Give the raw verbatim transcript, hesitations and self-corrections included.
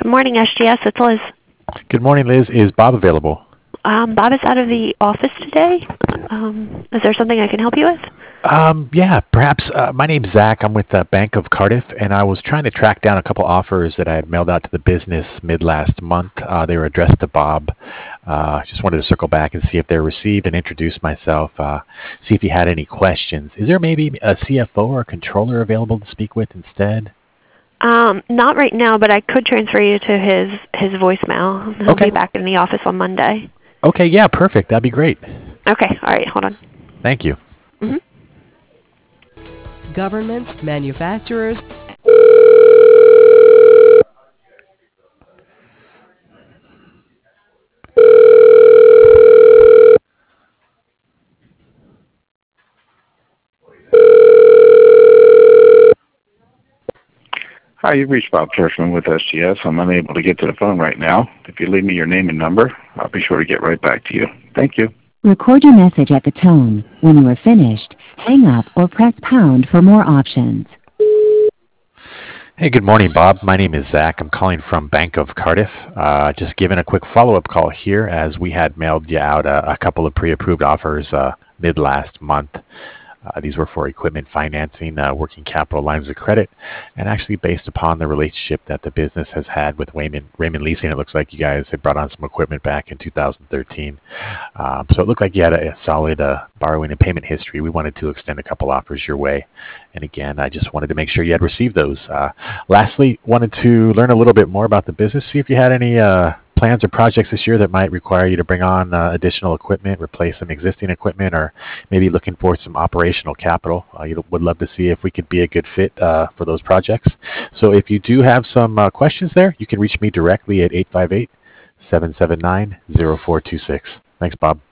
Good morning, S G S. It's Liz. Good morning, Liz. Is Bob available? Um, Bob is out of the office today. Um, is there something I can help you with? Um, yeah, perhaps. Uh, my name's Zach. I'm with the Bank of Cardiff, and I was trying to track down a couple offers that I had mailed out to the business mid last month. Uh, they were addressed to Bob. Uh, just wanted to circle back and see if they were received and introduce myself, uh, see if you had any questions. Is there maybe a C F O or a controller available to speak with instead? Um, not right now, but I could transfer you to his, his voicemail. He'll Okay. be back in the office on Monday. Okay, yeah, perfect. That'd be great. Okay, all right, hold on. Thank you. Mm-hmm. Governments, manufacturers, Hi, you've reached Bob Kirschman with S G S. I'm unable to get to the phone right now. If you leave me your name and number, I'll be sure to get right back to you. Thank you. Record your message at the tone. When you are finished, hang up or press pound for more options. Hey, good morning, Bob. My name is Zach. I'm calling from Bank of Cardiff. Uh, just giving a quick follow-up call here as we had mailed you out a, a couple of pre-approved offers uh, mid last month. Uh, these were for equipment financing, uh, working capital lines of credit, and actually based upon the relationship that the business has had with Raymond, Raymond Leasing. It looks like you guys had brought on some equipment back in two thousand thirteen. Um, so it looked like you had a, a solid uh, borrowing and payment history. We wanted to extend a couple offers your way. And again, I just wanted to make sure you had received those. Uh, lastly, wanted to learn a little bit more about the business, see if you had any uh, plans or projects this year that might require you to bring on uh, additional equipment, replace some existing equipment, or maybe looking for some operational capital. Uh, you would love to see if we could be a good fit uh, for those projects. So if you do have some uh, questions there, you can reach me directly at eight five eight, seven seven nine, zero four two six. Thanks, Bob.